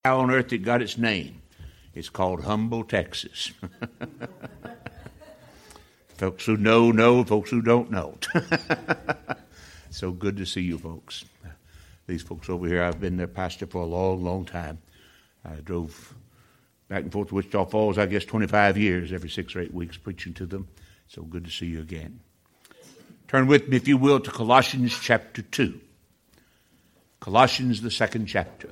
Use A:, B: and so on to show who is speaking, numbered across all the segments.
A: How on earth it got its name? It's called Humble, Texas. Folks who know, folks who don't know. So good to see you folks. These folks over here, I've been their pastor for a long, long time. I drove back and forth to Wichita Falls, I guess 25 years, every 6 or 8 weeks preaching to them. So good to see you again. Turn with me, if you will, to Colossians chapter 2. Colossians, the 2nd chapter.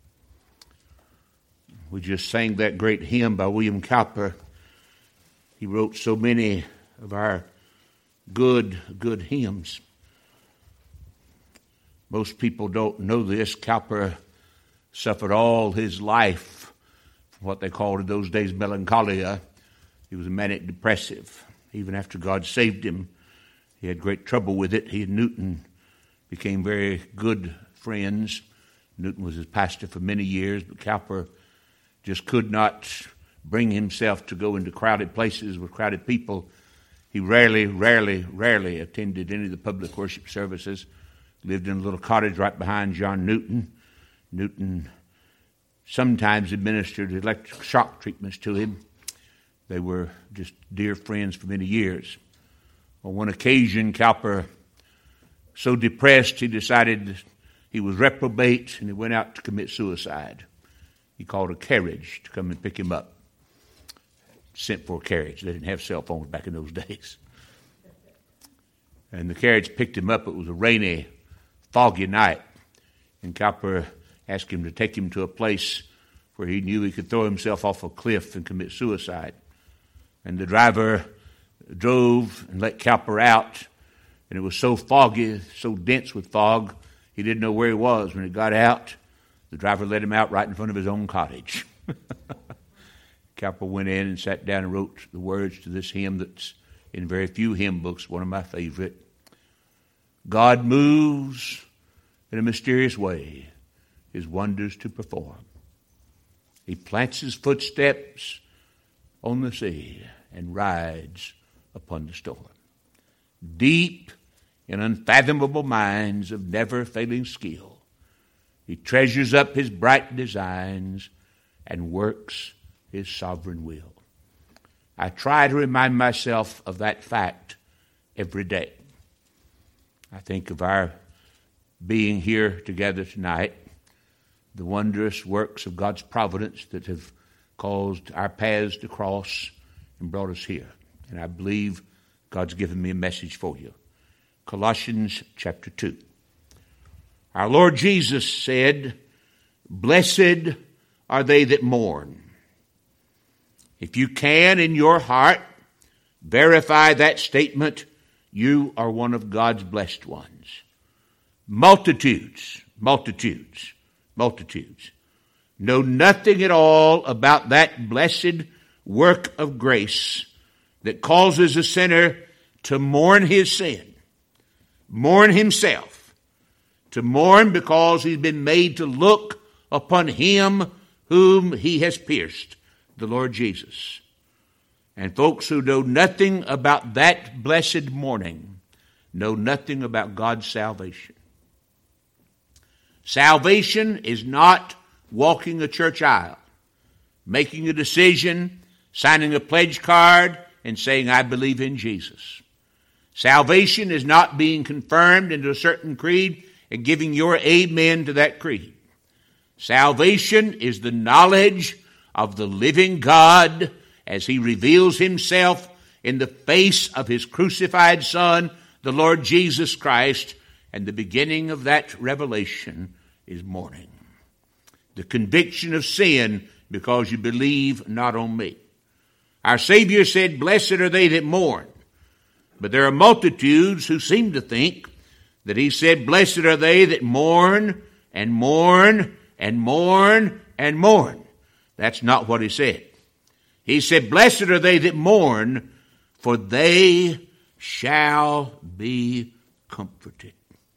A: We just sang that great hymn by William Cowper. He wrote so many of our good hymns. Most people don't know this. Cowper suffered all his life from what they called in those days melancholia. He was a manic depressive. Even after God saved him, he had great trouble with it. He and Newton became very good friends. Newton was his pastor for many years, but Cowper just could not bring himself to go into crowded places with crowded people. He rarely attended any of the public worship services. Lived in a little cottage right behind John Newton. Newton sometimes administered electric shock treatments to him. They were just dear friends for many years. On one occasion, Cowper, so depressed, he decided he was reprobate, and he went out to commit suicide. He called a carriage to come and pick him up. Sent for a carriage. They didn't have cell phones back in those days. And the carriage picked him up. It was a rainy, foggy night. And Cowper asked him to take him to a place where he knew he could throw himself off a cliff and commit suicide. And the driver drove and let Cowper out. And it was so foggy, so dense with fog, he didn't know where he was. When he got out, the driver let him out right in front of his own cottage. Cowper went in and sat down and wrote the words to this hymn that's in very few hymn books, one of my favorite. God moves in a mysterious way, his wonders to perform. He plants his footsteps on the sea and rides upon the storm. Deep in unfathomable minds of never-failing skill, he treasures up his bright designs and works his sovereign will. I try to remind myself of that fact every day. I think of our being here together tonight, the wondrous works of God's providence that have caused our paths to cross and brought us here. And I believe God's given me a message for you. Colossians chapter 2. Our Lord Jesus said, "Blessed are they that mourn." If you can in your heart verify that statement, you are one of God's blessed ones. Multitudes know nothing at all about that blessed work of grace that causes a sinner to mourn his sin, mourn himself, to mourn because he's been made to look upon him whom he has pierced, the Lord Jesus. And folks who know nothing about that blessed mourning know nothing about God's salvation. Salvation is not walking a church aisle, making a decision, signing a pledge card, and saying, "I believe in Jesus." Salvation is not being confirmed into a certain creed and giving your amen to that creed. Salvation is the knowledge of the living God as he reveals himself in the face of his crucified Son, the Lord Jesus Christ, and the beginning of that revelation is mourning. The conviction of sin because you believe not on me. Our Savior said, "Blessed are they that mourn." But there are multitudes who seem to think that he said, "Blessed are they that mourn and mourn and mourn and mourn." That's not what he said. He said, "Blessed are they that mourn, for they shall be comforted."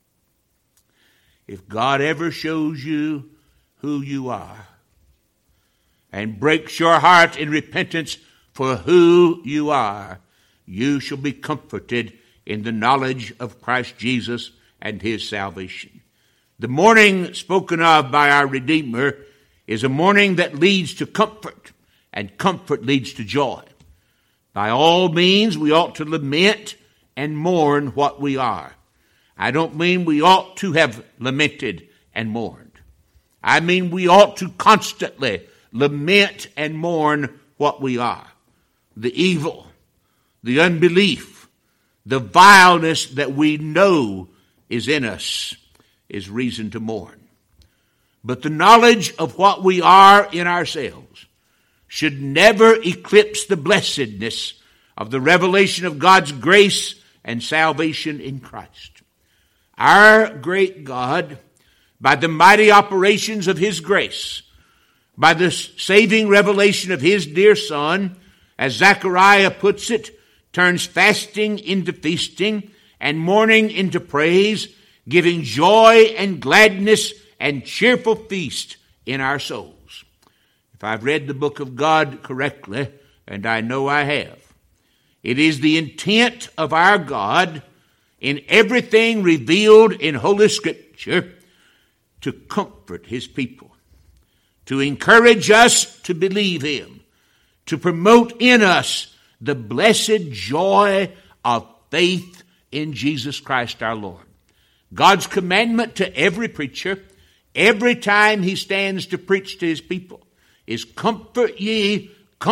A: If God ever shows you who you are and breaks your heart in repentance for who you are, you shall be comforted in the knowledge of Christ Jesus and his salvation. The mourning spoken of by our Redeemer is a mourning that leads to comfort, and comfort leads to joy. By all means, we ought to lament and mourn what we are. I don't mean we ought to have lamented and mourned. I mean we ought to constantly lament and mourn what we are. The evil, the unbelief, the vileness that we know is in us is reason to mourn. But the knowledge of what we are in ourselves should never eclipse the blessedness of the revelation of God's grace and salvation in Christ. Our great God, by the mighty operations of His grace, by the saving revelation of His dear Son, as Zechariah puts it, turns fasting into feasting and mourning into praise, giving joy and gladness and cheerful feast in our souls. If I've read the book of God correctly, and I know I have, it is the intent of our God in everything revealed in Holy Scripture to comfort His people, to encourage us to believe Him, to promote in us the blessed joy of faith in Jesus Christ our Lord. God's commandment to every preacher, every time he stands to preach to his people, is comfort ye,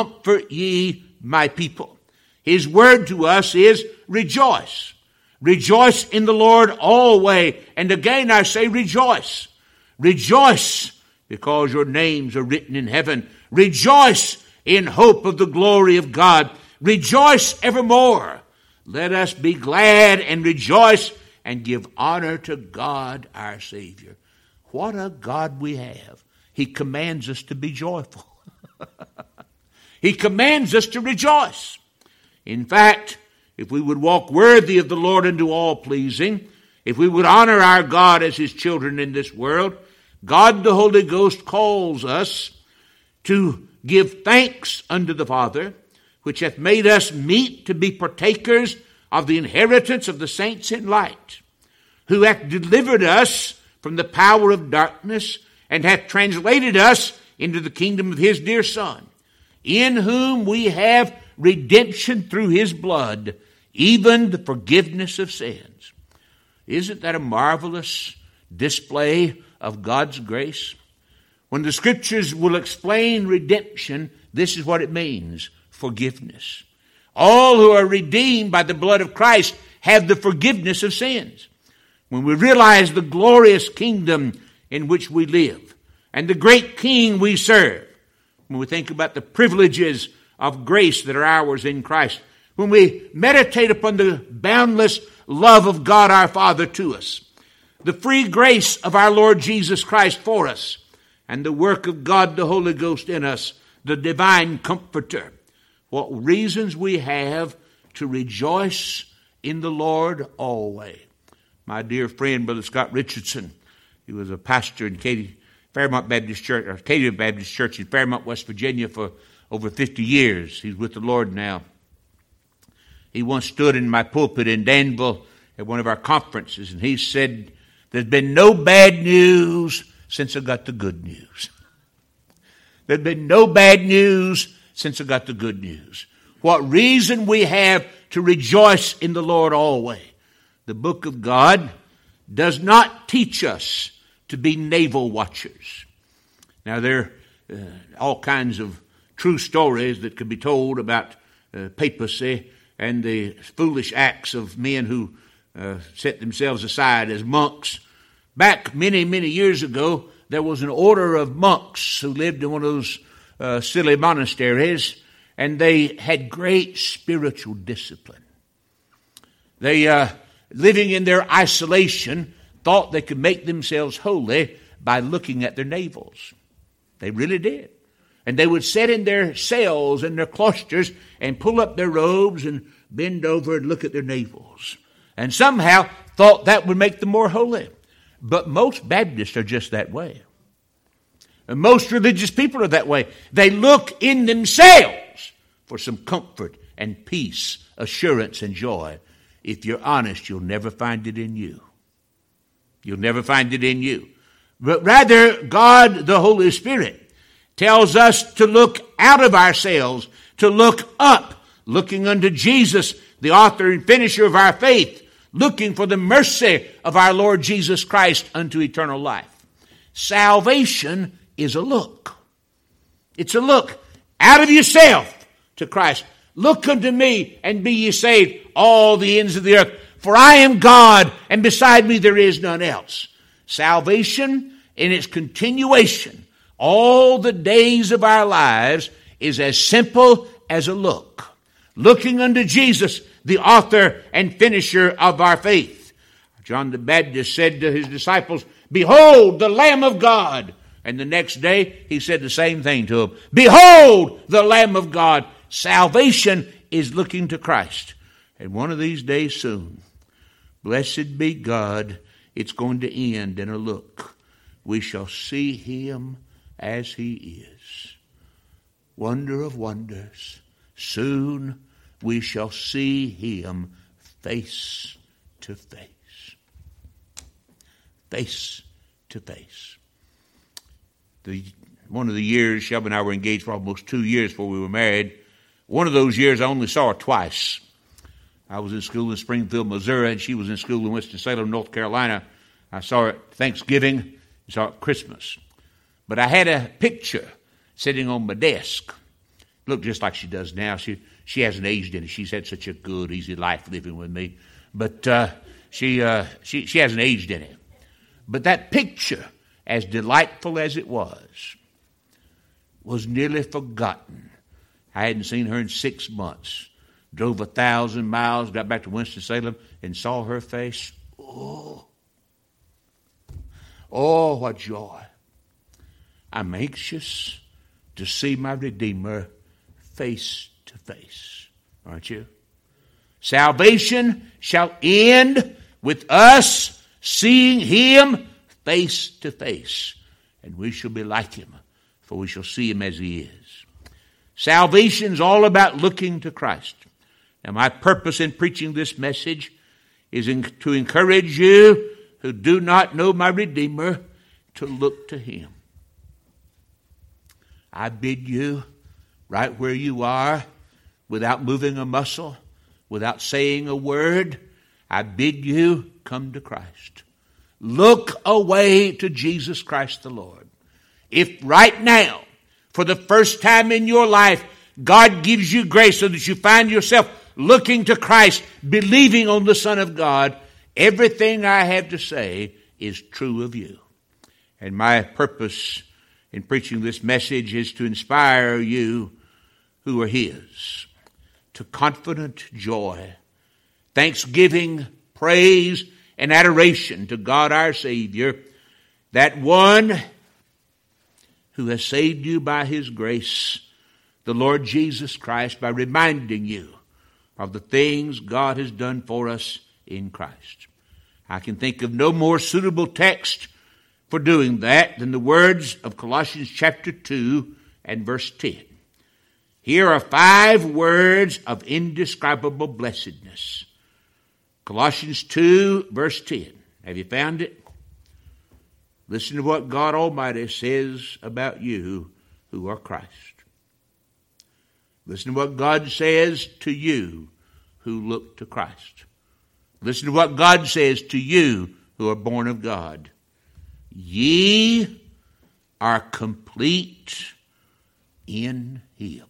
A: my people. His word to us is rejoice. Rejoice in the Lord always. And again I say rejoice. Rejoice because your names are written in heaven. Rejoice in hope of the glory of God. Rejoice evermore. Let us be glad and rejoice and give honor to God our Savior. What a God we have. He commands us to be joyful. He commands us to rejoice. In fact, if we would walk worthy of the Lord and do all pleasing, if we would honor our God as His children in this world, God the Holy Ghost calls us to give thanks unto the Father, which hath made us meet to be partakers of the inheritance of the saints in light, who hath delivered us from the power of darkness, and hath translated us into the kingdom of His dear Son, in whom we have redemption through His blood, even the forgiveness of sins. Isn't that a marvelous display of God's grace? When the Scriptures will explain redemption, this is what it means: forgiveness. All who are redeemed by the blood of Christ have the forgiveness of sins. When we realize the glorious kingdom in which we live and the great King we serve, when we think about the privileges of grace that are ours in Christ, when we meditate upon the boundless love of God our Father to us, the free grace of our Lord Jesus Christ for us, and the work of God the Holy Ghost in us, the divine Comforter, what reasons we have to rejoice in the Lord always. My dear friend, Brother Scott Richardson, he was a pastor in Fairmont Baptist Church, or Katy Baptist Church in Fairmont, West Virginia for over 50 years. He's with the Lord now. He once stood in my pulpit in Danville at one of our conferences, and he said, "There's been no bad news since I got the good news." There's been no bad news since I got the good news. What reason we have to rejoice in the Lord always. The book of God does not teach us to be navel watchers. Now, there are all kinds of true stories that could be told about papacy and the foolish acts of men who set themselves aside as monks. Back many, many years ago, there was an order of monks who lived in one of those silly monasteries, and they had great spiritual discipline. They, living in their isolation, thought they could make themselves holy by looking at their navels. They really did. And they would sit in their cells and their cloisters and pull up their robes and bend over and look at their navels. And somehow thought that would make them more holy. But most Baptists are just that way. And most religious people are that way. They look in themselves for some comfort and peace, assurance and joy. If you're honest, you'll never find it in you. You'll never find it in you. But rather, God, the Holy Spirit, tells us to look out of ourselves, to look up, looking unto Jesus, the author and finisher of our faith, looking for the mercy of our Lord Jesus Christ unto eternal life. Salvation is a look. It's a look out of yourself to Christ. Look unto me and be ye saved, all the ends of the earth. For I am God, and beside me there is none else. Salvation in its continuation, all the days of our lives, is as simple as a look. Looking unto Jesus, the author and finisher of our faith. John the Baptist said to his disciples, "Behold, the Lamb of God." And the next day, he said the same thing to them. "Behold, the Lamb of God." Salvation is looking to Christ. And one of these days soon, blessed be God, it's going to end in a look. We shall see him as he is. Wonder of wonders. Soon we shall see him face to face. Face to face. One of the years, Shelby and I were engaged for almost 2 years before we were married. One of those years I only saw her twice. I was in school in Springfield, Missouri, and she was in school in Winston-Salem, North Carolina. I saw her at Thanksgiving and saw her at Christmas. But I had a picture sitting on my desk. Looked just like she does now. She hasn't aged any. She's had such a good, easy life living with me. But she hasn't aged any. But that picture, as delightful as it was nearly forgotten. I hadn't seen her in 6 months. Drove 1,000 miles, got back to Winston-Salem, and saw her face. Oh, what joy. I'm anxious to see my Redeemer face to face. Aren't you? Salvation shall end with us seeing him face to face. And we shall be like him, for we shall see him as he is. Salvation is all about looking to Christ. Now, my purpose in preaching this message is to encourage you who do not know my Redeemer to look to him. I bid you, right where you are, without moving a muscle, without saying a word, I bid you come to Christ. Look away to Jesus Christ the Lord. If right now, for the first time in your life, God gives you grace so that you find yourself looking to Christ, believing on the Son of God, everything I have to say is true of you. And my purpose in preaching this message is to inspire you who are his to confident joy, thanksgiving, praise, and adoration to God our Savior, that one who has saved you by his grace, the Lord Jesus Christ, by reminding you of the things God has done for us in Christ. I can think of no more suitable text for doing that than the words of Colossians chapter 2 and verse 10. Here are 5 words of indescribable blessedness. Colossians 2 verse 10. Have you found it? Listen to what God Almighty says about you who are Christ. Listen to what God says to you who look to Christ. Listen to what God says to you who are born of God. Ye are complete in him.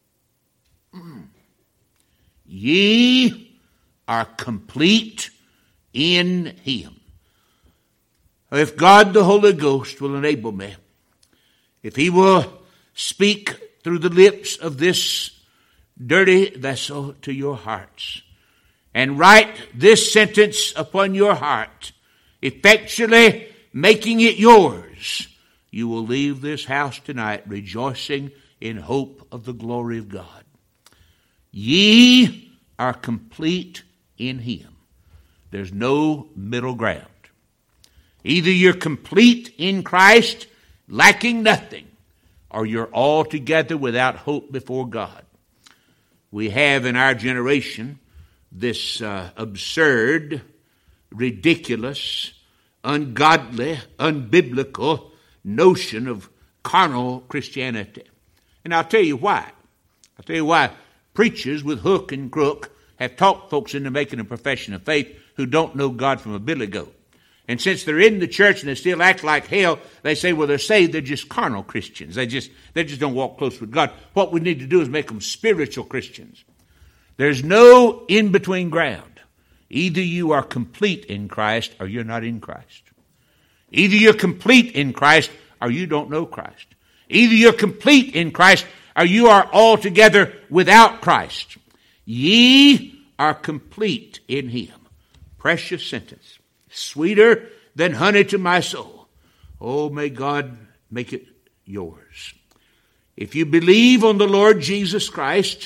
A: Ye are complete in him. If God the Holy Ghost will enable me, if he will speak through the lips of this dirty vessel to your hearts, and write this sentence upon your heart, effectually making it yours, you will leave this house tonight rejoicing in hope of the glory of God. Ye are complete in him. There's no middle ground. Either you're complete in Christ, lacking nothing, or you're altogether without hope before God. We have in our generation this absurd, ridiculous, ungodly, unbiblical notion of carnal Christianity. And I'll tell you why. I'll tell you why preachers with hook and crook have talked folks into making a profession of faith who don't know God from a billy goat. And since they're in the church and they still act like hell, they say, well, they're saved, they're just carnal Christians. They just don't walk close with God. What we need to do is make them spiritual Christians. There's no in-between ground. Either you are complete in Christ or you're not in Christ. Either you're complete in Christ or you don't know Christ. Either you're complete in Christ or you are altogether without Christ. Ye are complete in him. Precious sentence. Sweeter than honey to my soul. Oh, may God make it yours. If you believe on the Lord Jesus Christ,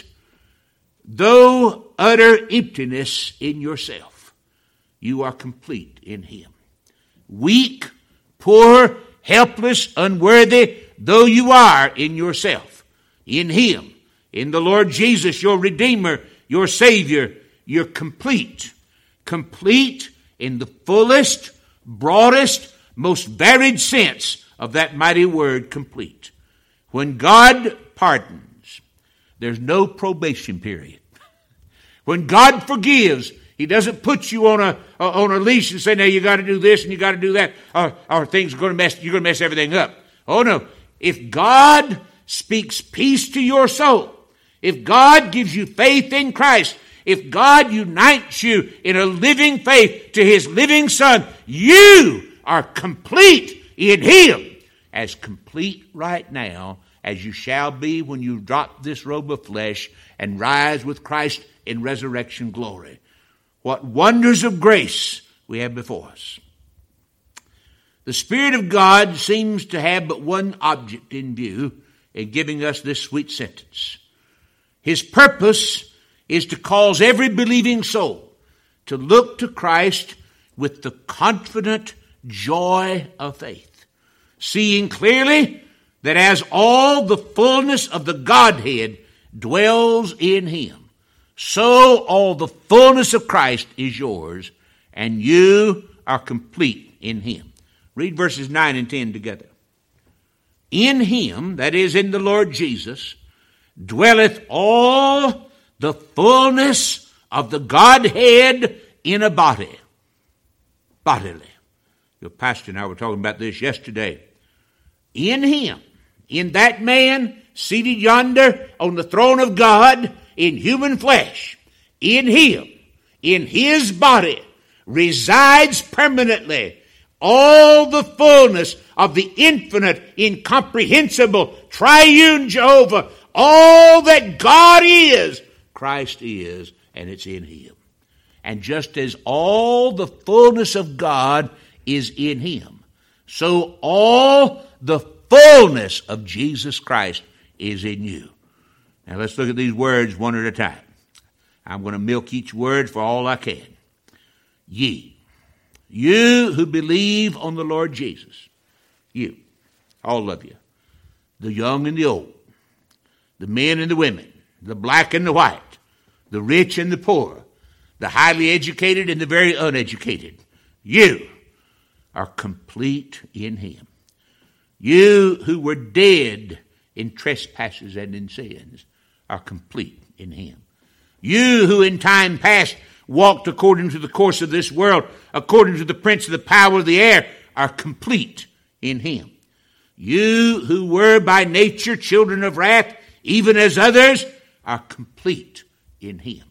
A: though utter emptiness in yourself, you are complete in him. Weak, poor, helpless, unworthy, though you are in yourself, in him, in the Lord Jesus, your Redeemer, your Savior, you're complete. Complete in the fullest, broadest, most varied sense of that mighty word, complete. When God pardons, there's no probation period. When God forgives, he doesn't put you on a leash and say, now you got to do this and you got to do that, or things are going to you're going to mess everything up. Oh no. If God speaks peace to your soul, if God gives you faith in Christ, if God unites you in a living faith to his living Son, you are complete in him. As complete right now as you shall be when you drop this robe of flesh and rise with Christ in resurrection glory. What wonders of grace we have before us. The Spirit of God seems to have but one object in view in giving us this sweet sentence. His purpose is to cause every believing soul to look to Christ with the confident joy of faith, seeing clearly that as all the fullness of the Godhead dwells in him, so all the fullness of Christ is yours, and you are complete in him. Read verses 9 and 10 together. In him, that is in the Lord Jesus, dwelleth all the fullness of the Godhead in a body. Bodily. Your pastor and I were talking about this yesterday. In him, in that man seated yonder on the throne of God in human flesh, in him, in his body, resides permanently all the fullness of the infinite, incomprehensible, triune Jehovah. All that God is, Christ is, and it's in him. And just as all the fullness of God is in him, so all the fullness of Jesus Christ is in you. Now let's look at these words one at a time. I'm going to milk each word for all I can. Ye, you who believe on the Lord Jesus, you, all of you, the young and the old, the men and the women, the black and the white, the rich and the poor, the highly educated and the very uneducated, you are complete in him. You who were dead in trespasses and in sins are complete in him. You who in time past walked according to the course of this world, according to the prince of the power of the air, are complete in him. You who were by nature children of wrath, even as others, are complete in him.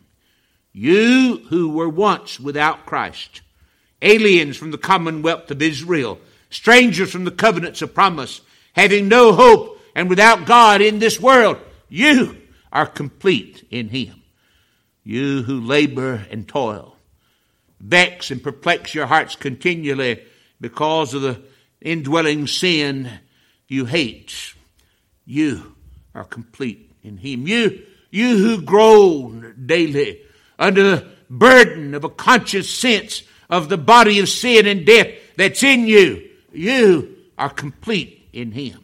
A: You who were once without Christ, aliens from the commonwealth of Israel, strangers from the covenants of promise, having no hope and without God in this world, you are complete in him. You who labor and toil, vex and perplex your hearts continually because of the indwelling sin you hate, you are complete in him. You who groan daily under the burden of a conscious sense of the body of sin and death that's in you, you are complete in him.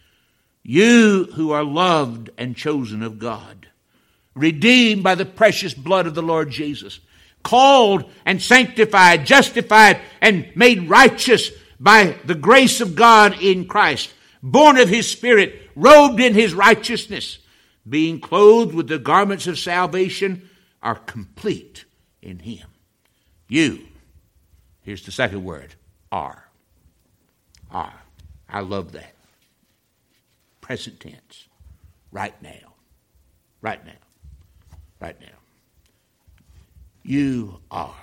A: You who are loved and chosen of God, redeemed by the precious blood of the Lord Jesus, called and sanctified, justified, and made righteous by the grace of God in Christ, born of his Spirit, robed in his righteousness, being clothed with the garments of salvation, are complete in him. You, here's the second word, are. Are. I love that. Present tense. Right now. Right now. Right now. You are.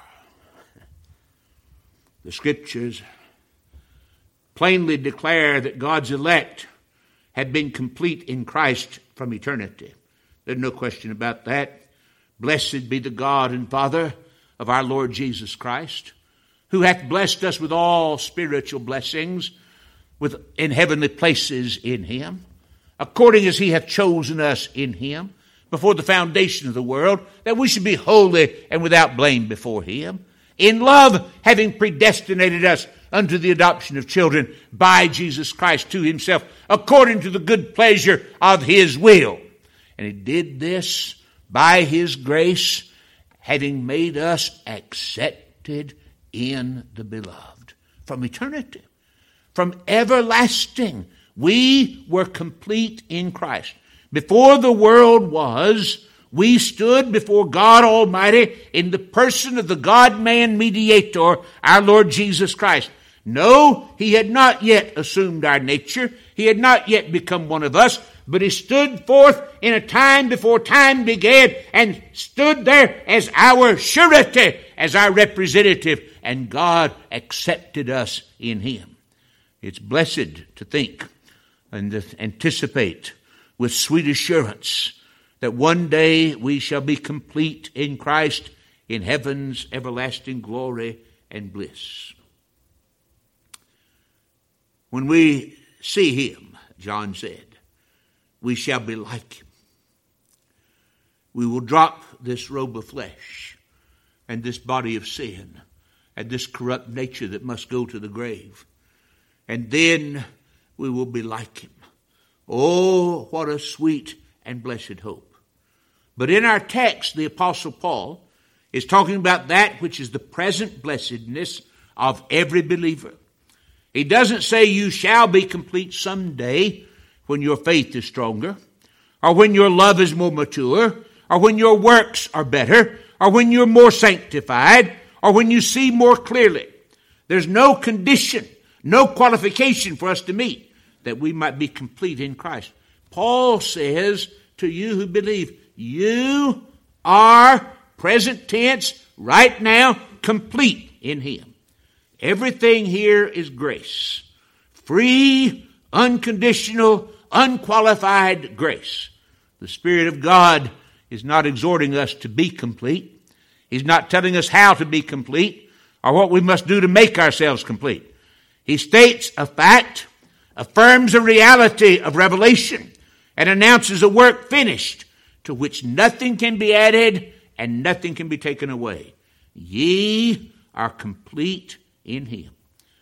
A: The Scriptures plainly declare that God's elect had been complete in Christ from eternity. There's no question about that. Blessed be the God and Father of our Lord Jesus Christ, who hath blessed us with all spiritual blessings in heavenly places in him, according as he hath chosen us in him before the foundation of the world, that we should be holy and without blame before him, in love having predestinated us unto the adoption of children by Jesus Christ to himself, according to the good pleasure of his will. And he did this by his grace, having made us accepted in the beloved. From eternity, from everlasting, we were complete in Christ. Before the world was, we stood before God Almighty in the person of the God-man mediator, our Lord Jesus Christ. No, he had not yet assumed our nature. He had not yet become one of us, but he stood forth in a time before time began and stood there as our surety, as our representative, and God accepted us in him. It's blessed to think and to anticipate with sweet assurance that one day we shall be complete in Christ in heaven's everlasting glory and bliss. When we see him, John said, we shall be like him. We will drop this robe of flesh and this body of sin and this corrupt nature that must go to the grave. And then we will be like him. Oh, what a sweet and blessed hope. But in our text, the Apostle Paul is talking about that which is the present blessedness of every believer. He doesn't say you shall be complete someday when your faith is stronger, or when your love is more mature, or when your works are better, or when you're more sanctified, or when you see more clearly. There's no condition, no qualification for us to meet that we might be complete in Christ. Paul says to you who believe, you are, present tense, right now, complete in him. Everything here is grace. Free, unconditional, unqualified grace. The Spirit of God is not exhorting us to be complete. He's not telling us how to be complete or what we must do to make ourselves complete. He states a fact, affirms a reality of revelation, and announces a work finished to which nothing can be added and nothing can be taken away. Ye are complete in him.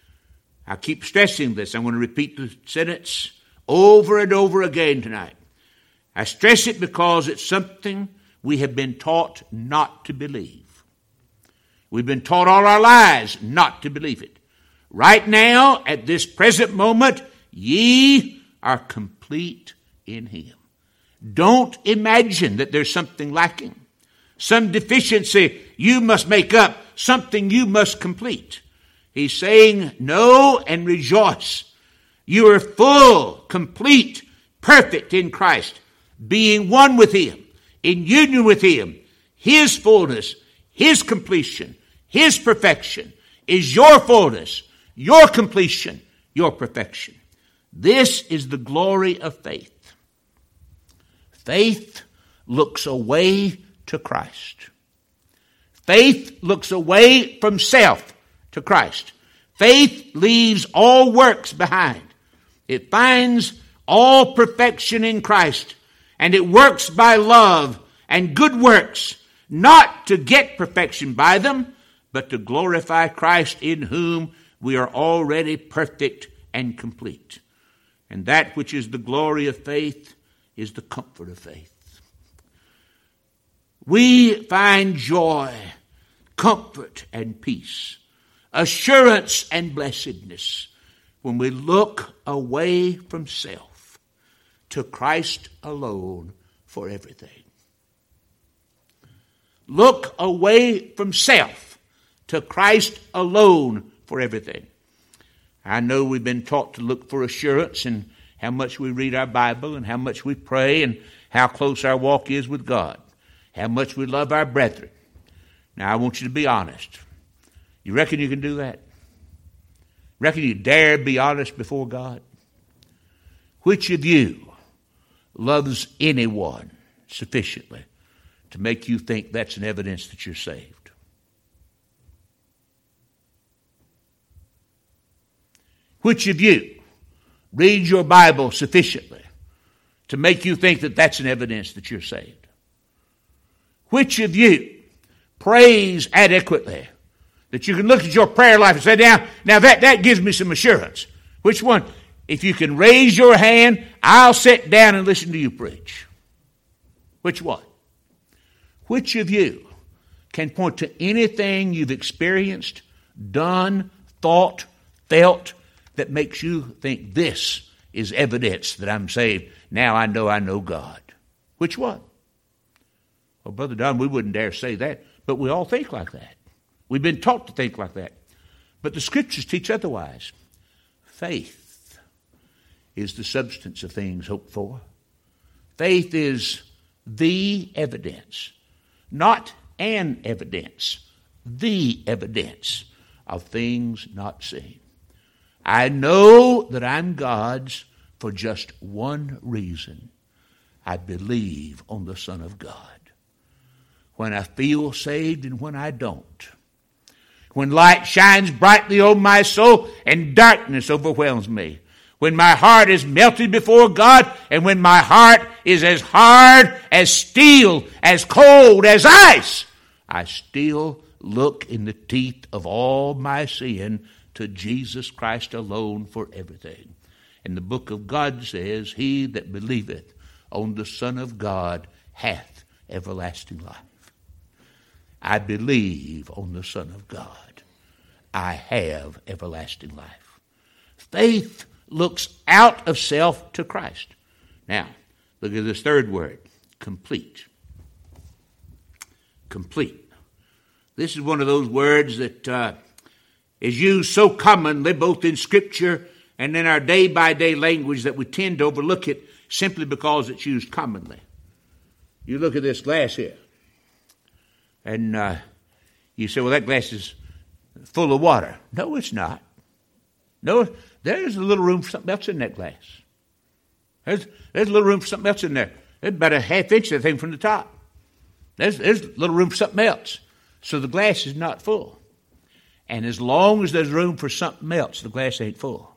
A: I keep stressing this. I'm going to repeat the sentence over and over again tonight. I stress it because it's something we have been taught not to believe. We've been taught all our lives not to believe it. Right now, at this present moment, ye are complete in him. Don't imagine that there's something lacking, some deficiency you must make up, something you must complete. He's saying, know and rejoice. You are full, complete, perfect in Christ, being one with him, in union with him. His fullness, his completion, his perfection is your fullness, your completion, your perfection. This is the glory of faith. Faith looks away to Christ. Faith looks away from self to Christ. Faith leaves all works behind. It finds all perfection in Christ, and it works by love and good works, not to get perfection by them, but to glorify Christ, in whom we are already perfect and complete. And that which is the glory of faith is the comfort of faith. We find joy, comfort, and peace, assurance and blessedness when we look away from self to Christ alone for everything. Look away from self to Christ alone for everything. I know we've been taught to look for assurance in how much we read our Bible and how much we pray and how close our walk is with God, how much we love our brethren. Now, I want you to be honest. You reckon you can do that? Reckon you dare be honest before God? Which of you loves anyone sufficiently to make you think that's an evidence that you're saved? Which of you reads your Bible sufficiently to make you think that that's an evidence that you're saved? Which of you prays adequately that you can look at your prayer life and say, now that gives me some assurance? Which one? If you can raise your hand, I'll sit down and listen to you preach. Which one? Which of you can point to anything you've experienced, done, thought, felt that makes you think this is evidence that I'm saved? Now I know God. Which one? Well, Brother Don, we wouldn't dare say that, but we all think like that. We've been taught to think like that. But the Scriptures teach otherwise. Faith is the substance of things hoped for. Faith is the evidence, not an evidence, the evidence of things not seen. I know that I'm God's for just one reason. I believe on the Son of God. When I feel saved and when I don't. When light shines brightly on my soul and darkness overwhelms me. When my heart is melted before God and when my heart is as hard as steel, as cold as ice, I still look in the teeth of all my sin to Jesus Christ alone for everything. And the book of God says, he that believeth on the Son of God hath everlasting life. I believe on the Son of God. I have everlasting life. Faith looks out of self to Christ. Now, look at this third word, complete. Complete. This is one of those words that is used so commonly both in Scripture and in our day-by-day language that we tend to overlook it simply because it's used commonly. You look at this glass here. And you say, well, that glass is full of water. No, it's not. No, there's a little room for something else in that glass. There's a little room for something else in there. There's about a half inch of that thing from the top. There's a little room for something else. So the glass is not full. And as long as there's room for something else, the glass ain't full.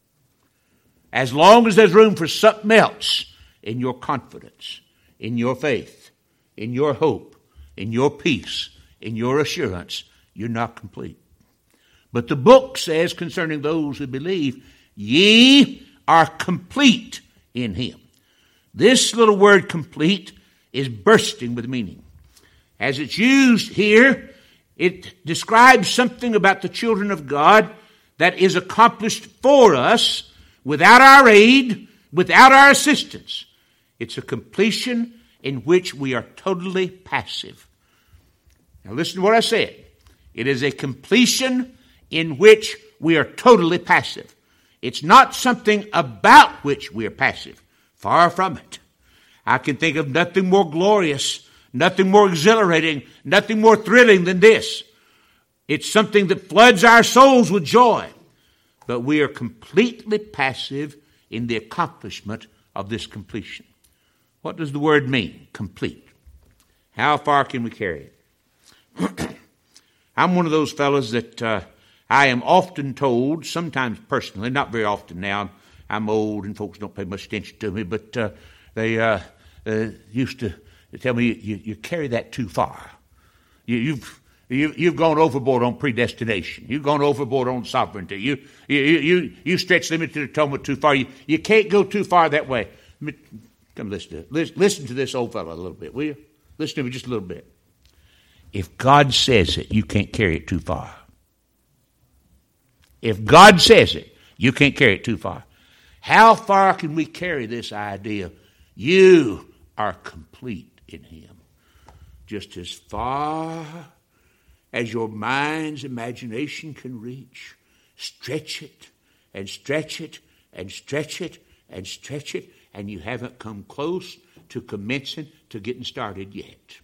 A: As long as there's room for something else in your confidence, in your faith, in your hope, in your peace, in your assurance, you're not complete. But the book says concerning those who believe, ye are complete in him. This little word complete is bursting with meaning. As it's used here, it describes something about the children of God that is accomplished for us without our aid, without our assistance. It's a completion in which we are totally passive. Now listen to what I said. It is a completion in which we are totally passive. It's not something about which we are passive. Far from it. I can think of nothing more glorious, nothing more exhilarating, nothing more thrilling than this. It's something that floods our souls with joy. But we are completely passive in the accomplishment of this completion. What does the word mean, complete? How far can we carry it? I'm one of those fellows that I am often told, sometimes personally, not very often now. I'm old and folks don't pay much attention to me, but they used to tell me, you carry that too far. You've gone overboard on predestination. You've gone overboard on sovereignty. You stretch limited atonement too far. You can't go too far that way. Come listen to this old fellow a little bit, will you? Listen to me just a little bit. If God says it, you can't carry it too far. If God says it, You can't carry it too far. How far can we carry this idea? You are complete in him. Just as far as your mind's imagination can reach. Stretch it and stretch it and stretch it and stretch it, and you haven't come close to commencing to getting started yet.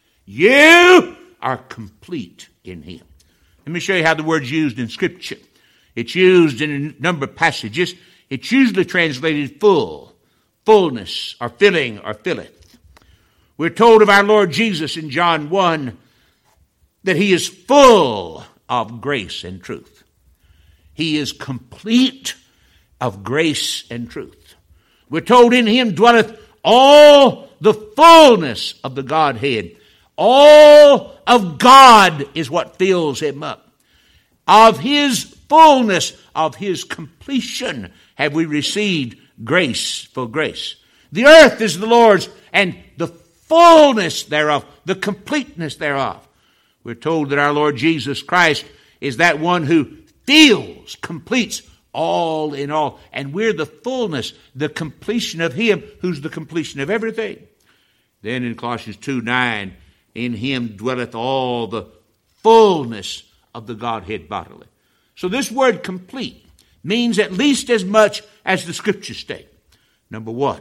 A: You are complete in him. Let me show you how the word's used in Scripture. It's used in a number of passages. It's usually translated full, fullness, or filling, or filleth. We're told of our Lord Jesus in John 1 that he is full of grace and truth. He is complete of grace and truth. We're told in him dwelleth all the fullness of the Godhead. All of God is what fills him up. Of his fullness, of his completion, have we received grace for grace. The earth is the Lord's, and the fullness thereof, the completeness thereof. We're told that our Lord Jesus Christ is that one who fills, completes all in all. And we're the fullness, the completion of him who's the completion of everything. Then in Colossians 2:9, in him dwelleth all the fullness of the Godhead bodily. So this word complete means at least as much as the Scriptures state. Number one,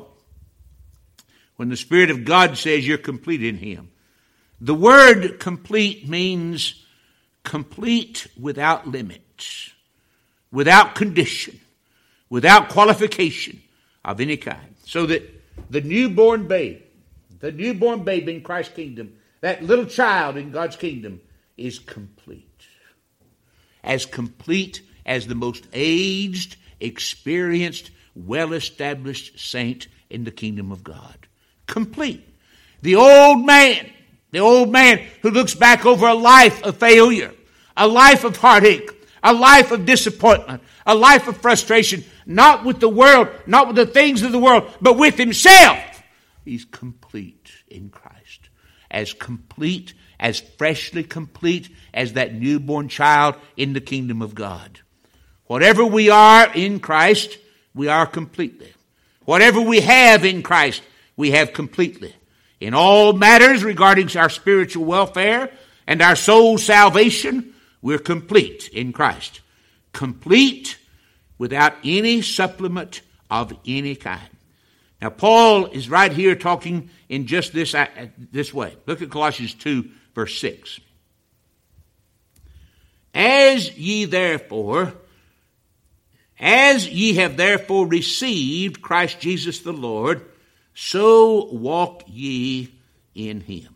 A: when the Spirit of God says you're complete in him, the word complete means complete without limits, without condition, without qualification of any kind. So that the newborn babe in Christ's kingdom, that little child in God's kingdom is complete. As complete as the most aged, experienced, well-established saint in the kingdom of God. Complete. The old man who looks back over a life of failure, a life of heartache, a life of disappointment, a life of frustration, not with the world, not with the things of the world, but with himself. He's complete in Christ. As complete, as freshly complete as that newborn child in the kingdom of God. Whatever we are in Christ, we are completely. Whatever we have in Christ, we have completely. In all matters regarding our spiritual welfare and our soul salvation, we're complete in Christ. Complete without any supplement of any kind. Now, Paul is right here talking in just this way. Look at Colossians 2, verse 6. As ye have therefore received Christ Jesus the Lord, so walk ye in him.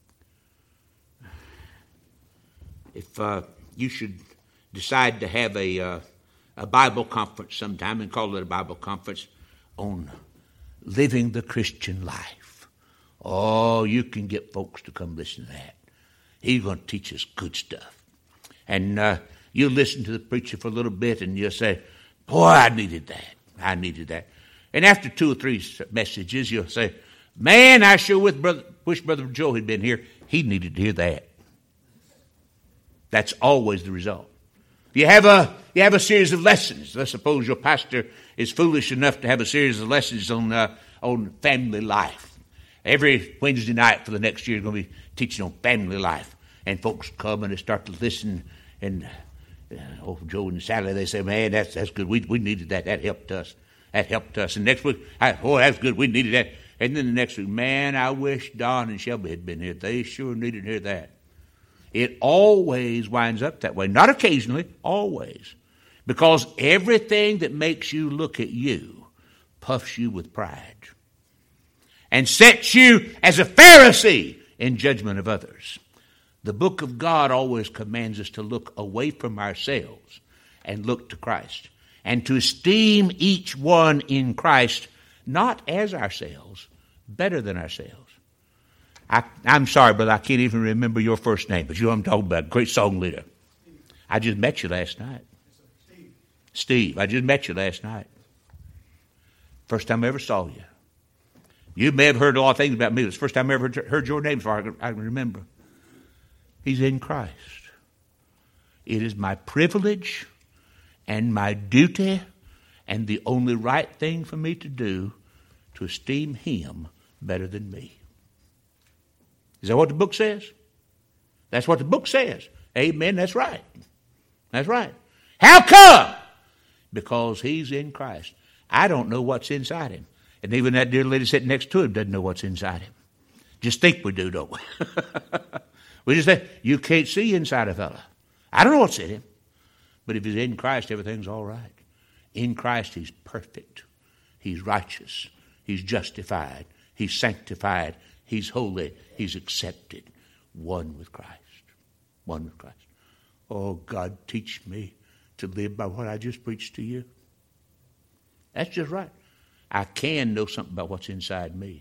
A: If you should decide to have a Bible conference sometime and call it a Bible conference on living the Christian life, oh, you can get folks to come listen to that. He's going to teach us good stuff. And you'll listen to the preacher for a little bit and you'll say, boy, I needed that. And after 2 or 3 messages, you'll say, man, I sure wish Brother Joe had been here. He needed to hear that. That's always the result. You have a series of lessons. Let's suppose your pastor is foolish enough to have a series of lessons on family life. Every Wednesday night for the next year, you're going to be teaching on family life. And folks come and they start to listen. And Joe and Sally, they say, man, that's good. We needed that. That helped us. And next week, that's good. We needed that. And then the next week, man, I wish Don and Shelby had been here. They sure needed to hear that. It always winds up that way. Not occasionally, always. Because everything that makes you look at you puffs you with pride and sets you as a Pharisee in judgment of others. The book of God always commands us to look away from ourselves and look to Christ and to esteem each one in Christ not as ourselves, better than ourselves. I'm sorry, brother, I can't even remember your first name, but you know what I'm talking about. Great song leader. I just met you last night. Steve, I just met you last night. First time I ever saw you. You may have heard a lot of things about me. It was the first time I ever heard your name, so I can remember. He's in Christ. It is my privilege and my duty and the only right thing for me to do to esteem him better than me. Is that what the book says? That's what the book says. Amen, that's right. That's right. How come? Because he's in Christ. I don't know what's inside him. And even that dear lady sitting next to him doesn't know what's inside him. Just think we do, don't we? We just say, you can't see inside a fella. I don't know what's in him. But if he's in Christ, everything's all right. In Christ, he's perfect. He's righteous. He's justified. He's sanctified. He's holy. He's accepted. One with Christ. One with Christ. Oh, God, teach me to live by what I just preached to you. That's just right. I can know something about what's inside me.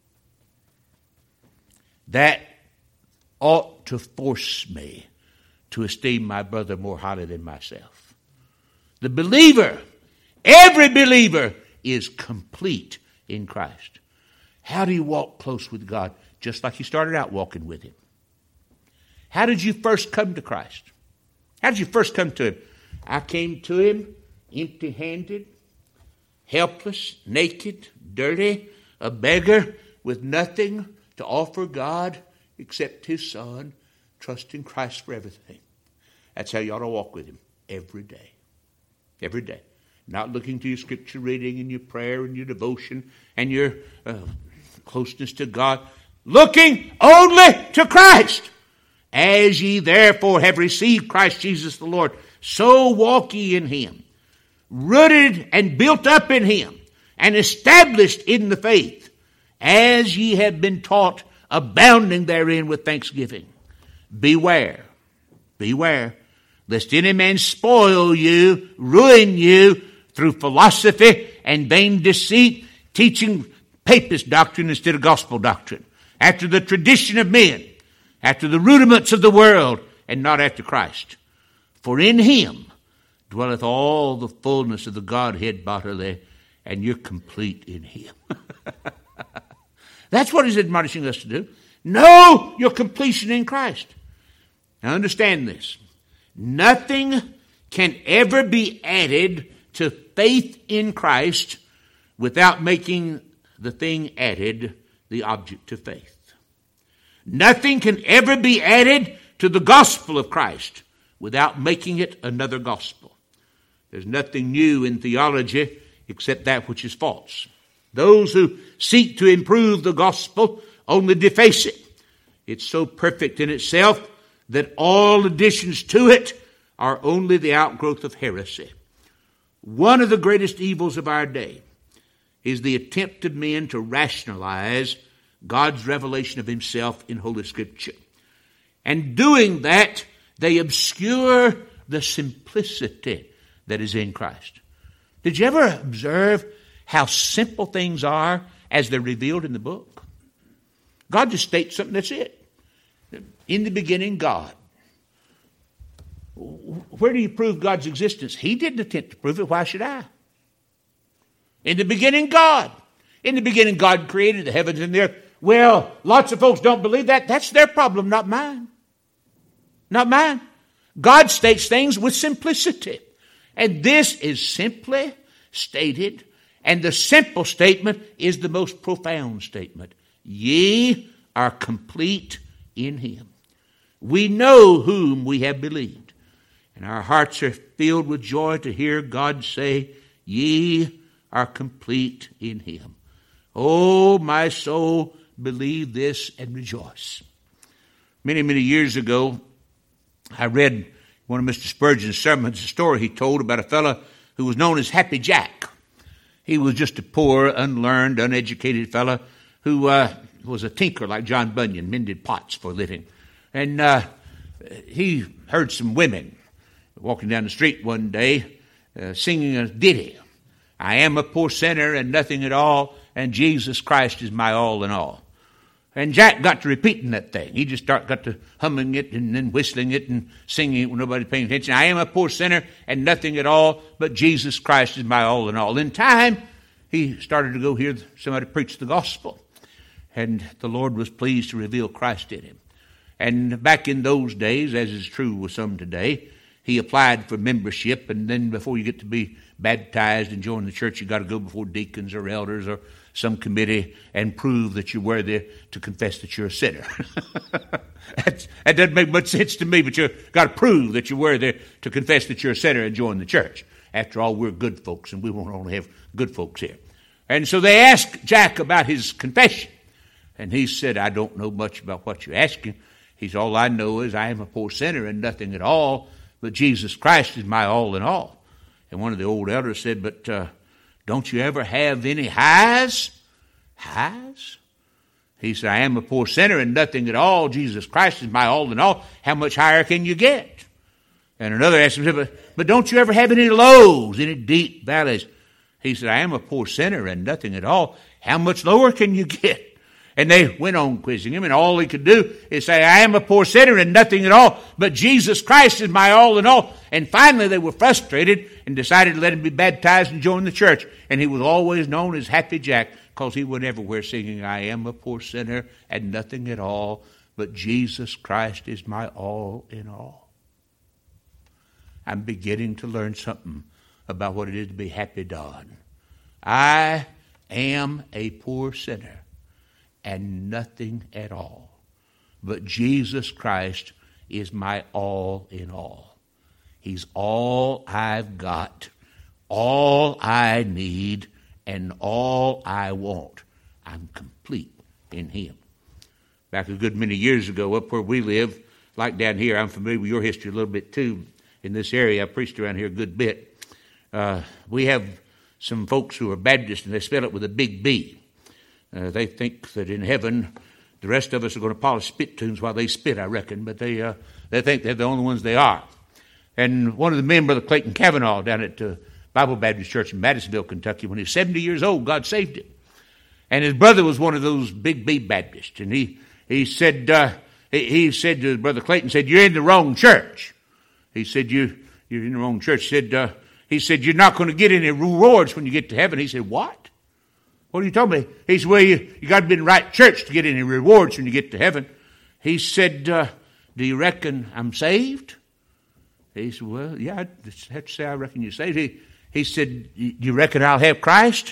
A: That ought to force me to esteem my brother more highly than myself. The believer, every believer, is complete in Christ. How do you walk close with God? Just like you started out walking with him. How did you first come to Christ? How did you first come to him? I came to him empty-handed, helpless, naked, dirty, a beggar with nothing to offer God except his Son, trusting Christ for everything. That's how you ought to walk with him every day. Every day. Not looking to your scripture reading and your prayer and your devotion and your closeness to God. Looking only to Christ. As ye therefore have received Christ Jesus the Lord, so walk ye in him, rooted and built up in him, and established in the faith, as ye have been taught, abounding therein with thanksgiving. Beware, lest any man spoil you, ruin you, through philosophy and vain deceit, teaching papist doctrine instead of gospel doctrine, after the tradition of men, after the rudiments of the world, and not after Christ. For in him dwelleth all the fullness of the Godhead bodily, and you're complete in him. That's what he's admonishing us to do. Know your completion in Christ. Now understand this. Nothing can ever be added to faith in Christ without making the thing added the object of faith. Nothing can ever be added to the gospel of Christ without making it another gospel. There's nothing new in theology except that which is false. Those who seek to improve the gospel only deface it. It's so perfect in itself that all additions to it are only the outgrowth of heresy. One of the greatest evils of our day is the attempt of men to rationalize God's revelation of himself in Holy Scripture. And doing that, they obscure the simplicity that is in Christ. Did you ever observe how simple things are as they're revealed in the book? God just states something, that's it. In the beginning, God. Where do you prove God's existence? He didn't attempt to prove it. Why should I? In the beginning, God. In the beginning, God created the heavens and the earth. Well, lots of folks don't believe that. That's their problem, not mine. Not mine. God states things with simplicity. And this is simply stated. And the simple statement is the most profound statement. Ye are complete in him. We know whom we have believed. And our hearts are filled with joy to hear God say, ye are complete in him. Oh, my soul, believe this and rejoice. Many, many years ago, I read one of Mr. Spurgeon's sermons, a story he told about a fellow who was known as Happy Jack. He was just a poor, unlearned, uneducated fellow who was a tinker like John Bunyan, mended pots for a living. And he heard some women walking down the street one day singing a ditty. I am a poor sinner and nothing at all, and Jesus Christ is my all in all. And Jack got to repeating that thing. He just got to humming it and then whistling it and singing it when nobody's paying attention. I am a poor sinner and nothing at all, but Jesus Christ is my all in all. In time, he started to go hear somebody preach the gospel. And the Lord was pleased to reveal Christ in him. And back in those days, as is true with some today, he applied for membership, and then before you get to be baptized and join the church, you got to go before deacons or elders or some committee and prove that you're worthy to confess that you're a sinner. That doesn't make much sense to me, but you've got to prove that you're worthy to confess that you're a sinner and join the church. After all, we're good folks, and we won't only have good folks here. And so they asked Jack about his confession. And he said, I don't know much about what you're asking. He said, all I know is I am a poor sinner and nothing at all, but Jesus Christ is my all in all. And one of the old elders said, but don't you ever have any highs? Highs? He said, I am a poor sinner and nothing at all. Jesus Christ is my all in all. How much higher can you get? And another asked him, but don't you ever have any lows, any deep valleys? He said, I am a poor sinner and nothing at all. How much lower can you get? And they went on quizzing him, and all he could do is say, I am a poor sinner and nothing at all, but Jesus Christ is my all in all. And finally they were frustrated and decided to let him be baptized and join the church. And he was always known as Happy Jack because he went everywhere singing, I am a poor sinner and nothing at all, but Jesus Christ is my all in all. I'm beginning to learn something about what it is to be happy, Don. I am a poor sinner and nothing at all, but Jesus Christ is my all in all. He's all I've got, all I need, and all I want. I'm complete in him. Back a good many years ago, up where we live, like down here, I'm familiar with your history a little bit too. In this area, I preached around here a good bit. We have some folks who are Baptists, and they spell it with a big B. They think that in heaven, the rest of us are going to polish spittoons while they spit, I reckon, but they think they're the only ones they are. And one of the men, Brother Clayton Cavanaugh, down at Bible Baptist Church in Madisonville, Kentucky, when he was 70 years old, God saved him. And his brother was one of those big B Baptists, and he said to Brother Clayton, said, you're in the wrong church. He said, you're in the wrong church. He said, you're not going to get any rewards when you get to heaven. He said, what? What are you talking about? He said, well, you got to be in the right church to get any rewards when you get to heaven. He said, do you reckon I'm saved? He said, well, yeah, I have to say I reckon you're saved. He said, do you reckon I'll have Christ?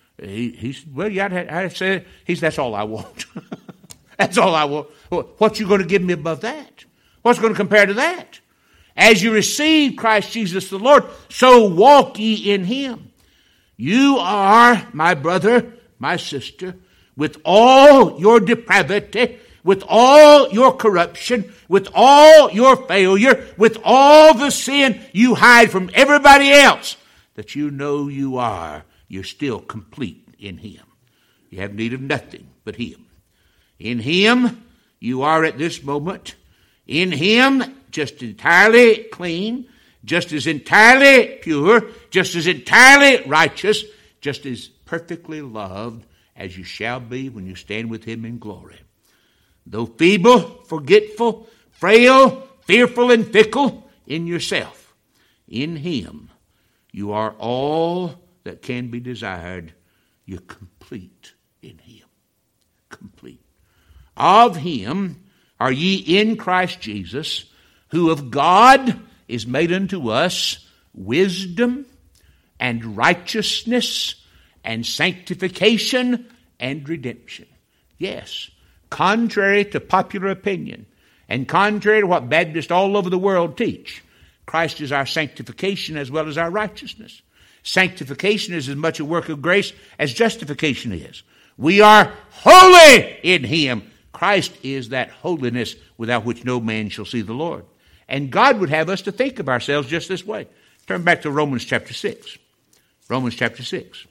A: He said, well, yeah, I'd say, that's all I want. That's all I want. What you going to give me above that? What's going to compare to that? As you receive Christ Jesus the Lord, so walk ye in him. You are, my brother, my sister, with all your depravity, with all your corruption, with all your failure, with all the sin you hide from everybody else, that you know you're still complete in him. You have need of nothing but him. In him, you are at this moment. In him, just entirely clean, just as entirely pure, just as entirely righteous, just as perfectly loved as you shall be when you stand with him in glory. Though feeble, forgetful, frail, fearful, and fickle in yourself, in him you are all that can be desired. You're complete in him. Complete. Of him are ye in Christ Jesus, who of God is made unto us wisdom and righteousness and sanctification and redemption. Yes, contrary to popular opinion and contrary to what Baptists all over the world teach, Christ is our sanctification as well as our righteousness. Sanctification is as much a work of grace as justification is. We are holy in him. Christ is that holiness without which no man shall see the Lord. And God would have us to think of ourselves just this way. Turn back to Romans chapter 6. Romans chapter 6.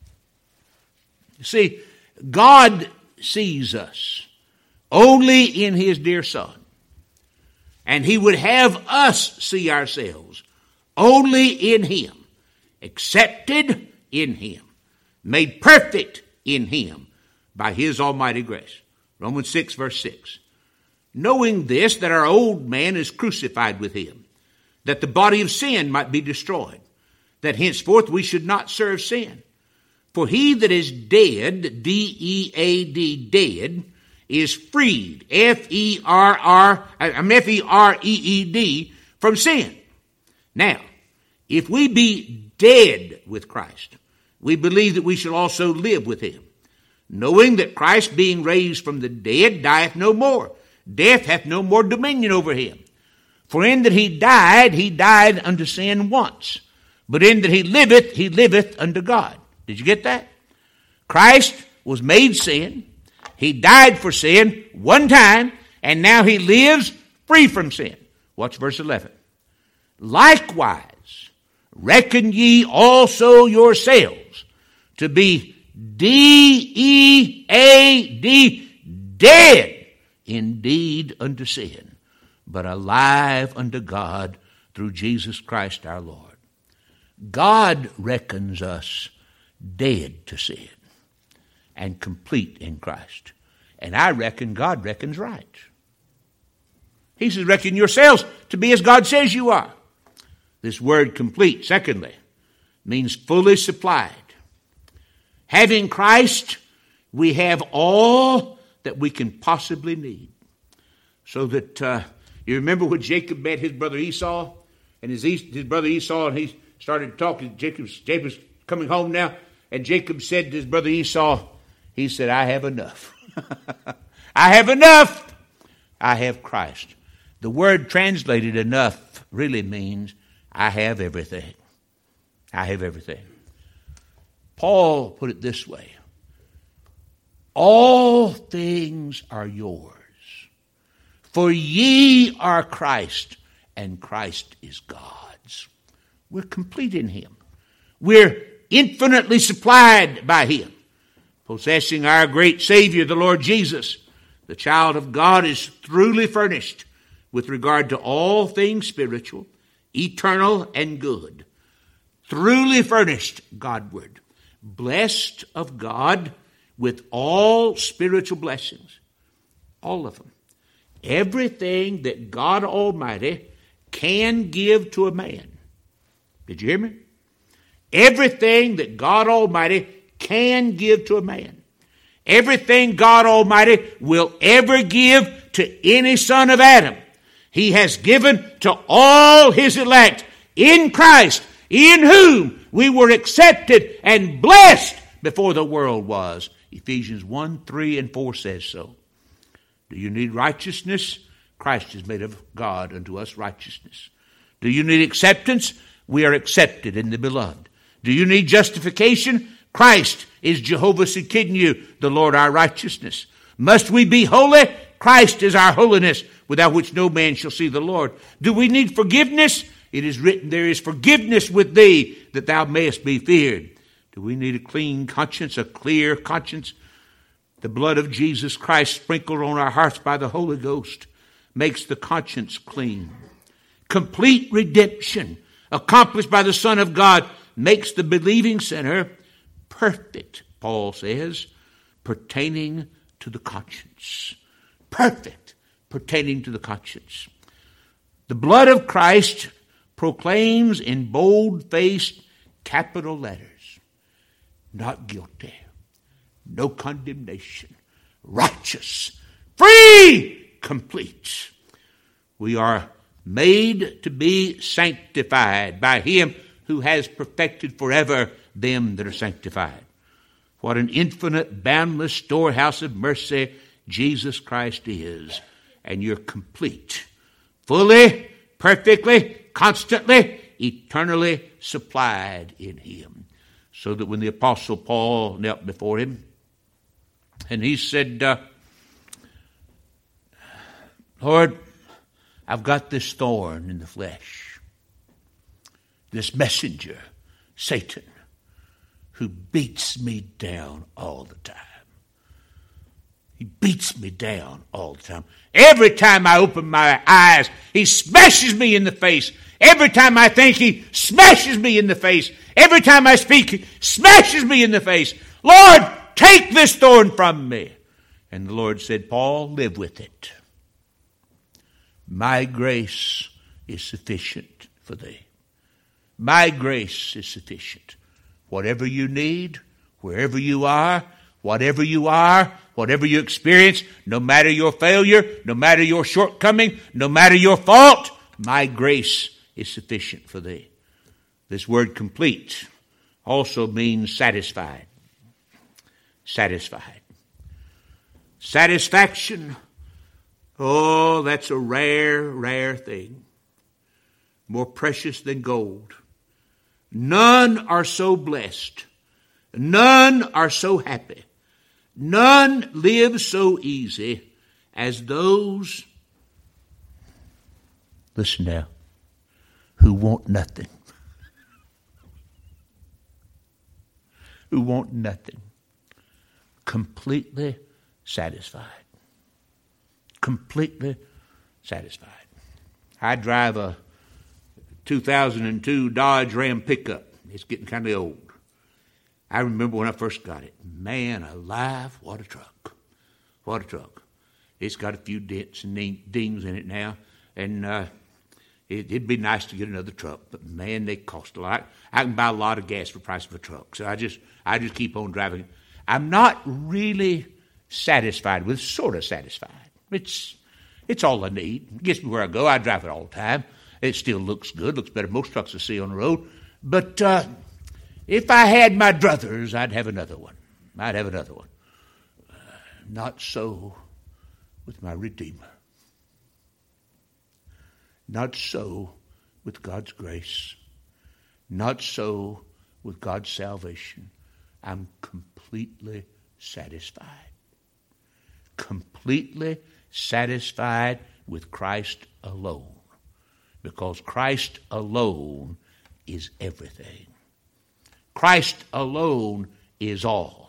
A: You see, God sees us only in his dear Son. And he would have us see ourselves only in him, accepted in him, made perfect in him by his almighty grace. Romans 6, verse 6. Knowing this, that our old man is crucified with him, that the body of sin might be destroyed, that henceforth we should not serve sin. For he that is dead, D-E-A-D, dead, is freed, F-E-R-E-E-D, from sin. Now, If we be dead with Christ, we believe that we shall also live with him, knowing that Christ, being raised from the dead, dieth no more. Death hath no more dominion over him. For in that he died unto sin once. But in that he liveth unto God. Did you get that? Christ was made sin. He died for sin one time, and now he lives free from sin. Watch verse 11. Likewise, reckon ye also yourselves to be dead indeed unto sin, but alive unto God through Jesus Christ our Lord. God reckons us dead to sin and complete in Christ. And I reckon God reckons right. He says, reckon yourselves to be as God says you are. This word complete, secondly, means fully supplied. Having Christ, we have all that we can possibly need. So that, you remember when Jacob met his brother Esau, and his brother Esau, and he started talking. Jacob's coming home now, and Jacob said to his brother Esau, he said, I have enough. I have enough. I have Christ. The word translated enough really means I have everything. I have everything. Paul put it this way. All things are yours, for ye are Christ, and Christ is God's. We're complete in him. We're infinitely supplied by him. Possessing our great Savior, the Lord Jesus, the child of God is truly furnished with regard to all things spiritual, eternal, and good. Truly furnished Godward, blessed of God with all spiritual blessings. All of them. Everything that God Almighty can give to a man. Did you hear me? Everything that God Almighty can give to a man. Everything God Almighty will ever give to any son of Adam, he has given to all his elect in Christ, in whom we were accepted and blessed before the world was. Ephesians 1, 3, and 4 says so. Do you need righteousness? Christ is made of God unto us righteousness. Do you need acceptance? We are accepted in the beloved. Do you need justification? Christ is Jehovah Tsidkenu, the Lord our righteousness. Must we be holy? Christ is our holiness, without which no man shall see the Lord. Do we need forgiveness? It is written, there is forgiveness with thee, that thou mayest be feared. Do we need a clean conscience, a clear conscience? The blood of Jesus Christ sprinkled on our hearts by the Holy Ghost makes the conscience clean. Complete redemption accomplished by the Son of God makes the believing sinner perfect, Paul says, pertaining to the conscience. Perfect, pertaining to the conscience. The blood of Christ proclaims in bold-faced capital letters, not guilty, no condemnation, righteous, free, complete. We are made to be sanctified by him who has perfected forever them that are sanctified. What an infinite, boundless storehouse of mercy Jesus Christ is. And you're complete, fully, perfectly, constantly, eternally supplied in him. So that when the Apostle Paul knelt before him, and he said, Lord, I've got this thorn in the flesh, this messenger, Satan, who beats me down all the time. He beats me down all the time. Every time I open my eyes, he smashes me in the face. Every time I think, he smashes me in the face. Every time I speak, he smashes me in the face. Lord, take this thorn from me. And the Lord said, Paul, live with it. My grace is sufficient for thee. My grace is sufficient. Whatever you need, wherever you are, whatever you experience, no matter your failure, no matter your shortcoming, no matter your fault, my grace is sufficient for thee. This word complete also means satisfied. Satisfied. Satisfaction, oh, that's a rare, rare thing. More precious than gold. None are so blessed. None are so happy. None live so easy as those, listen now, who want nothing. Who want nothing. Completely satisfied. Completely satisfied. I drive a 2002 Dodge Ram pickup. It's getting kind of old. I remember when I first got it. Man alive, what a truck. What a truck. It's got a few dents and dings in it now. And it'd be nice to get another truck. But man, they cost a lot. I can buy a lot of gas for the price of a truck. So I just keep on driving it. I'm not really satisfied with, sort of satisfied. It's all I need. It gets me where I go. I drive it all the time. It still looks good. Looks better than most trucks I see on the road. But if I had my druthers, I'd have another one. I'd have another one. Not so with my Redeemer. Not so with God's grace. Not so with God's salvation. I'm completely satisfied. Completely satisfied with Christ alone. Because Christ alone is everything. Christ alone is all.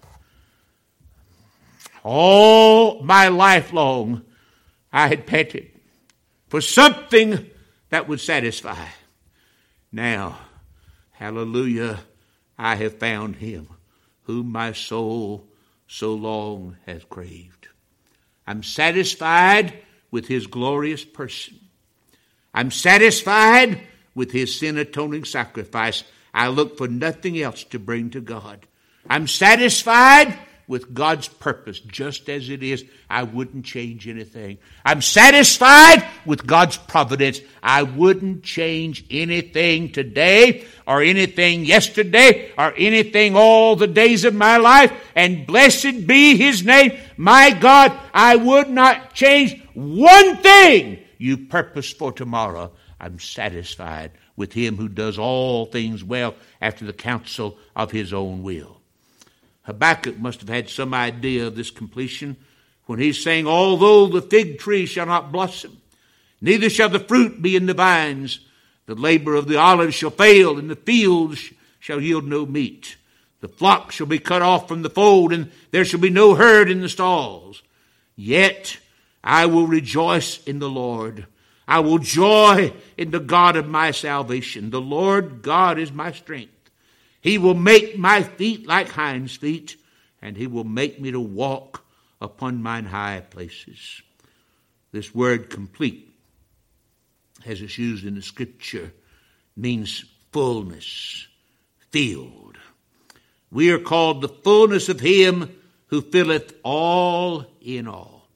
A: All my life long, I had panted for something that would satisfy. Now, hallelujah, I have found him whom my soul so long has craved. I'm satisfied with his glorious person. I'm satisfied with his sin-atoning sacrifice. I look for nothing else to bring to God. I'm satisfied with God's purpose just as it is. I wouldn't change anything. I'm satisfied with God's providence. I wouldn't change anything today or anything yesterday or anything all the days of my life. And blessed be his name. My God, I would not change one thing you purpose for tomorrow. I'm satisfied with him who does all things well after the counsel of his own will. Habakkuk must have had some idea of this completion when he's saying, although the fig tree shall not blossom, neither shall the fruit be in the vines, the labor of the olive shall fail, and the fields shall yield no meat. The flock shall be cut off from the fold, and there shall be no herd in the stalls. Yet I will rejoice in the Lord. I will joy in the God of my salvation. The Lord God is my strength. He will make my feet like hinds' feet, and he will make me to walk upon mine high places. This word complete, as it's used in the scripture, means fullness, filled. We are called the fullness of him who filleth all in all.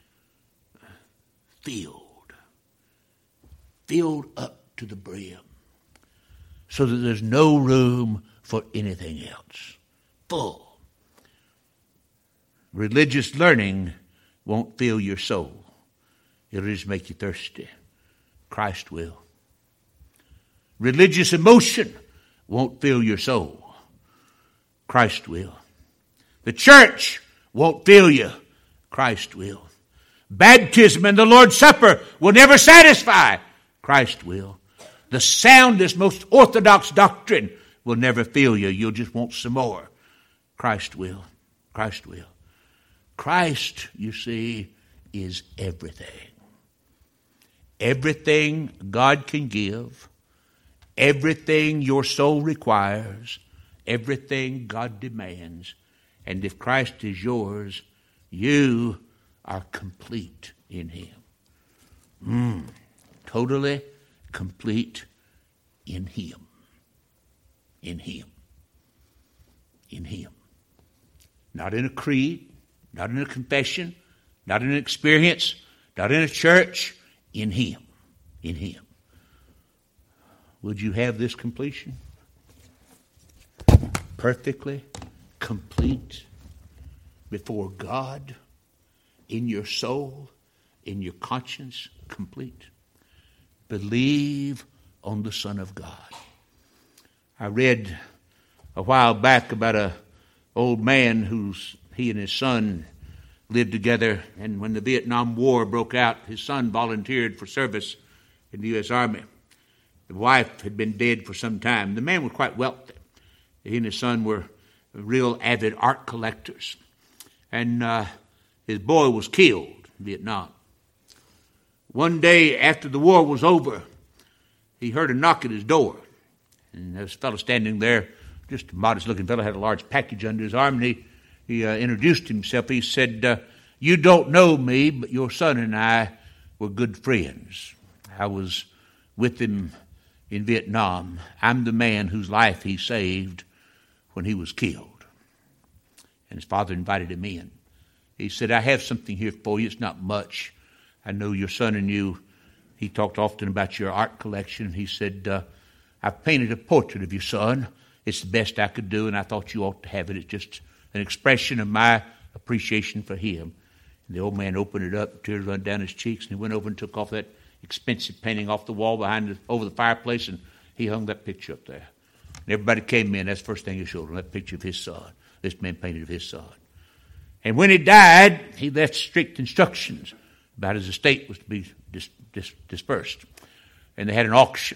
A: Filled up to the brim, so that there's no room for anything else. Full. Religious learning won't fill your soul. It'll just make you thirsty. Christ will. Religious emotion won't fill your soul. Christ will. The church won't fill you. Christ will. Baptism and the Lord's Supper will never satisfy. Christ will. The soundest, most orthodox doctrine will never fill you. You'll just want some more. Christ will. Christ will. Christ, you see, is everything. Everything God can give. Everything your soul requires. Everything God demands. And if Christ is yours, you are complete in him. Totally complete in him. In him. In him. Not in a creed, not in a confession, not in an experience, not in a church. In him. In him. Would you have this completion? perfectly complete before God, in your soul, in your conscience, complete. Believe on the Son of God. I read a while back about an old man he and his son lived together, and when the Vietnam War broke out, his son volunteered for service in the U.S. Army. The wife had been dead for some time. The man was quite wealthy. He and his son were real avid art collectors. And his boy was killed in Vietnam. One day after the war was over, he heard a knock at his door. And there was a fellow standing there, just a modest-looking fellow, had a large package under his arm, and he introduced himself. He said, "You don't know me, but your son and I were good friends. I was with him in Vietnam. I'm the man whose life he saved when he was killed." And his father invited him in. He said, "I have something here for you. It's not much. I know your son and you." He talked often about your art collection. He said, "I've painted a portrait of your son. It's the best I could do, and I thought you ought to have it. It's just an expression of my appreciation for him." And the old man opened it up, tears run down his cheeks, and he went over and took off that expensive painting off the wall over the fireplace, and he hung that picture up there. And everybody came in. That's the first thing he showed them, that picture of his son. This man painted of his son. And when he died, he left strict instructions about his estate was to be dispersed. And they had an auction.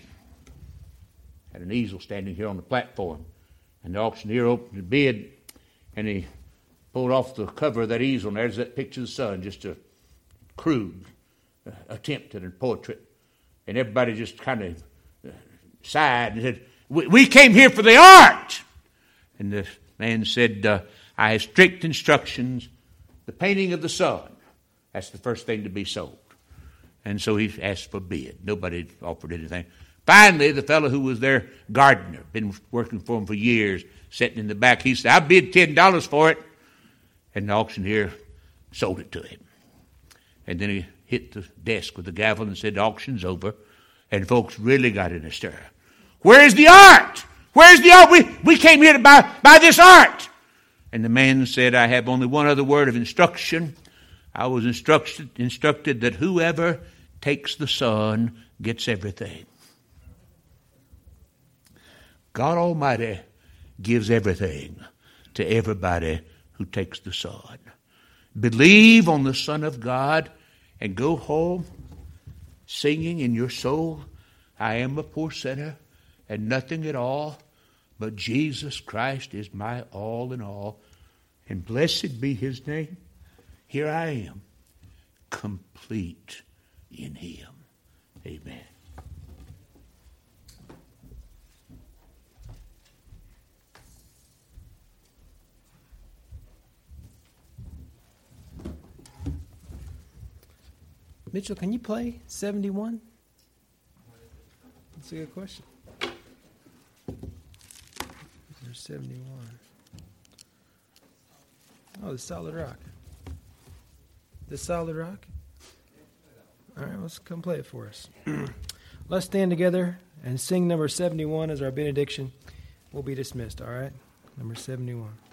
A: Had an easel standing here on the platform. And the auctioneer opened the bid, and he pulled off the cover of that easel, and there's that picture of the son, just a crude attempt at a portrait. And everybody just kind of sighed and said, we came here for the art. And the man said, "I have strict instructions. The painting of the son, that's the first thing to be sold." And so he asked for a bid. Nobody offered anything. Finally, the fellow who was their gardener, been working for him for years, sitting in the back, he said, "I bid $10 for it." And the auctioneer sold it to him. And then he hit the desk with the gavel and said, "The auction's over." And folks really got in a stir. "Where's the art? Where's the art? We came here to buy this art." And the man said, "I have only one other word of instruction. I was instructed that whoever takes the son gets everything." God Almighty gives everything to everybody who takes the son. Believe on the Son of God and go home singing in your soul, "I am a poor sinner and nothing at all, but Jesus Christ is my all in all, and blessed be his name. Here I am, complete in him." Amen.
B: Mitchell, can you play 71? That's a good question. There's 71. Oh, the Solid Rock. The Solid Rock? All right, let's come play it for us. Let's stand together and sing number 71 as our benediction. We'll be dismissed, all right? Number 71.